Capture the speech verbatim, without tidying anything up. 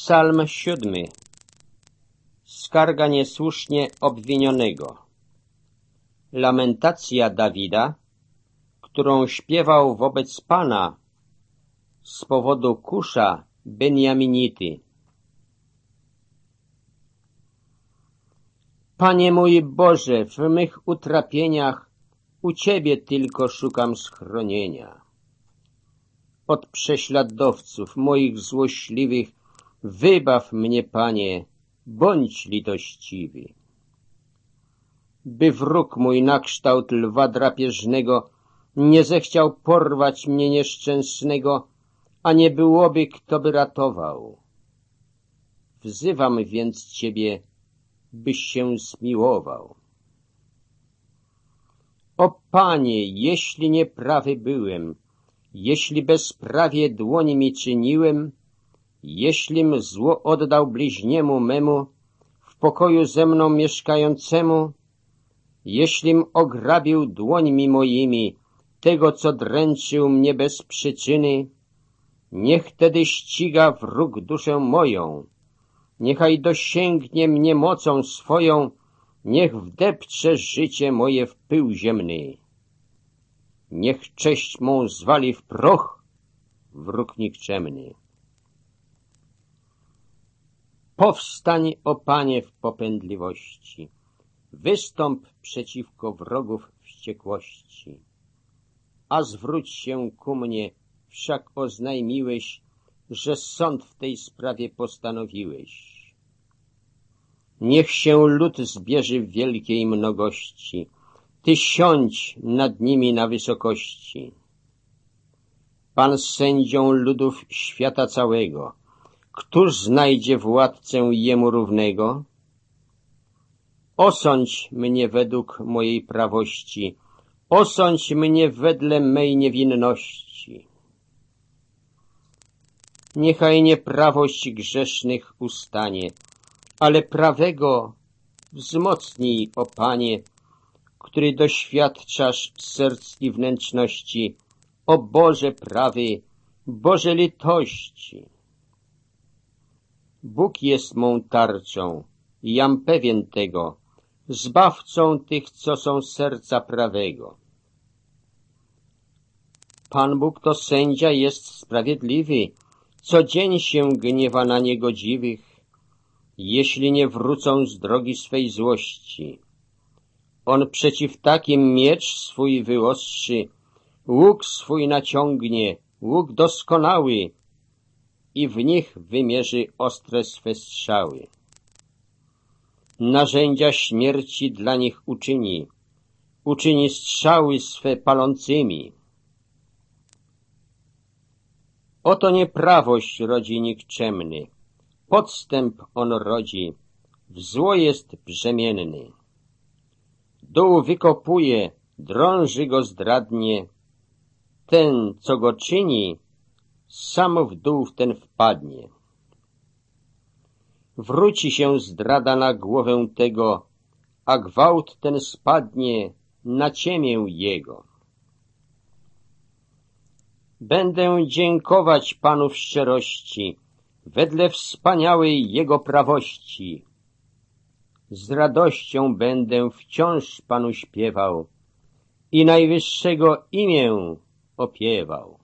Psalm siódmy. Skarga niesłusznie obwinionego. Lamentacja Dawida, którą śpiewał wobec Pana z powodu Kusza Benjaminity. Panie mój Boże, w mych utrapieniach u Ciebie tylko szukam schronienia. Od prześladowców moich złośliwych wybaw mnie, Panie, bądź litościwy. By wróg mój na kształt lwa drapieżnego nie zechciał porwać mnie nieszczęsnego, a nie byłoby, kto by ratował. Wzywam więc Ciebie, byś się zmiłował. O Panie, jeśli nieprawy byłem, jeśli bezprawie dłoń mi czyniłem, jeślim zło oddał bliźniemu memu, w pokoju ze mną mieszkającemu, jeślim ograbił dłońmi moimi tego, co dręczył mnie bez przyczyny, niech tedy ściga wróg duszę moją, niechaj dosięgnie mnie mocą swoją, niech wdepcze życie moje w pył ziemny. Niech cześć mą zwali w proch wróg nikczemny. Powstań, o Panie, w popędliwości, wystąp przeciwko wrogów wściekłości. A zwróć się ku mnie, wszak oznajmiłeś, że sąd w tej sprawie postanowiłeś. Niech się lud zbierze w wielkiej mnogości, Ty siądź nad nimi na wysokości. Pan sędzią ludów świata całego, któż znajdzie władcę jemu równego? Osądź mnie według mojej prawości, osądź mnie wedle mej niewinności. Niechaj nieprawość grzesznych ustanie, ale prawego wzmocnij, o Panie, który doświadczasz serc i wnętrzności, o Boże prawy, Boże litości. Bóg jest mą tarczą, jam pewien tego, zbawcą tych, co są serca prawego. Pan Bóg to sędzia jest sprawiedliwy, co dzień się gniewa na niegodziwych, jeśli nie wrócą z drogi swej złości. On przeciw takim miecz swój wyostrzy, łuk swój naciągnie, łuk doskonały, i w nich wymierzy ostre swe strzały. Narzędzia śmierci dla nich uczyni, uczyni strzały swe palącymi. Oto nieprawość rodzi nikczemny, podstęp on rodzi, w zło jest brzemienny. Dół wykopuje, drąży go zdradnie, ten, co go czyni, sam w dół w ten wpadnie. Wróci się zdrada na głowę tego, a gwałt ten spadnie na ciemię jego. Będę dziękować Panu w szczerości, wedle wspaniałej Jego prawości. Z radością będę wciąż Panu śpiewał i najwyższego imię opiewał.